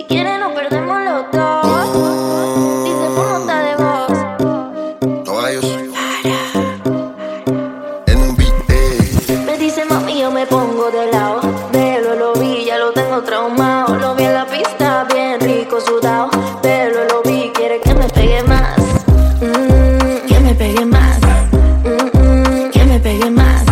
quieres nos perdemos los dos. Dice por nota de voz. Caballos. NBA. Me dice mami, yo me pongo de lado. Velo, lo vi, ya lo tengo traumado. Lo vi en la pista, bien rico, sudado. Velo, lo vi, quiere que me pegue más. Que me pegue más. Que me pegue más.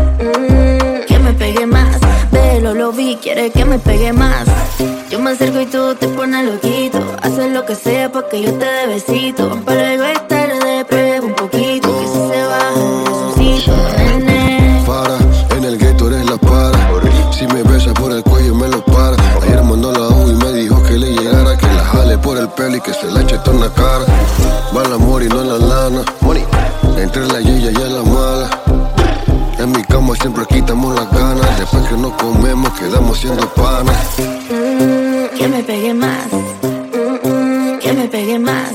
Que me pegue más. Velo, lo vi, quiere que me pegue más. Yo me acerco y tú te pones loquito. Haces lo que sea pa' que yo te dé besito. Pero luego es tarde, prueba un poquito. Que si se baja el resucito, nene. Para, en el gueto eres la para. Si me besas por el cuello me lo para. Ayer mandó la U y me dijo que le llegara, que la jale por el pelo y que se la eche toda en la cara. Va el amor y no en la lana. Entre la yella y la mala. En mi cama siempre quitamos las ganas. Después que nos comemos quedamos siendo panas. Que me pegue más. Que me pegue más.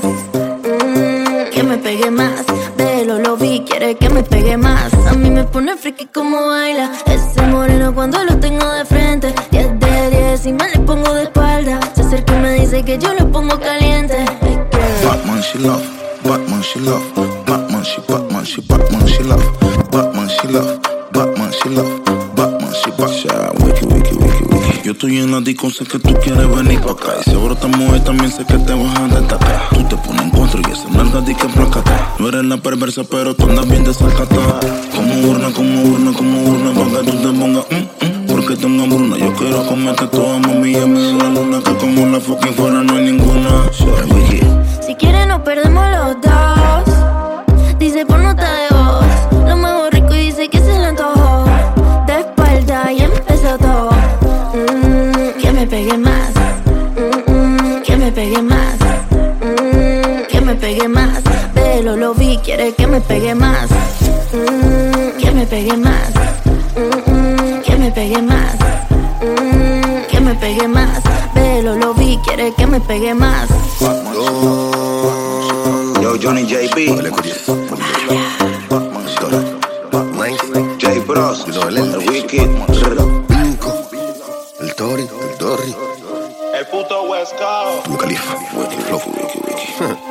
Que me pegue más. Velo, lo vi, quiere que me pegue más. A mí me pone friki como baila ese moreno cuando lo tengo de frente. 10 de 10 y me le pongo de espalda. Se acerca y me dice que yo lo pongo caliente. Batman, she love. Batman, she love. Batman, she Batman, she Batman, she love. Batman, she love. Batman, she love. Batman, she Batman. Wiki, wiki, wiki, wiki. Yo estoy en la disco, sé que tú quieres venir pa' acá. Y seguro esta mujer también sé que te vas a destacar. Tú te pones en contra y esa nalga di que placata. No eres la perversa, pero tú andas bien desacatada. Como urna, pa' que tú te pongas porque tengo hambruna. Yo quiero comerte toda, mami, ya me da la luna. Que como la fucking fuera no hay ninguna. Wiki. Si quieres nos perdemos los dos. Dice por nota de voz. Lo muevo rico y dice que se le antojó. De espalda y empezó todo. Que me pegue más. Que me pegue más. Que me pegue más. Velo, lo vi, quiere que me pegue más. Que me pegue más. Que me pegue más. Que me pegue más. Velo, lo vi, quiere que me pegue más. Yo, Johnny JB. J Bros. El Wicked. El Tori, el Dorri. El puto West Coast. Tu Califa. Wiki, flow, wiki, wiki.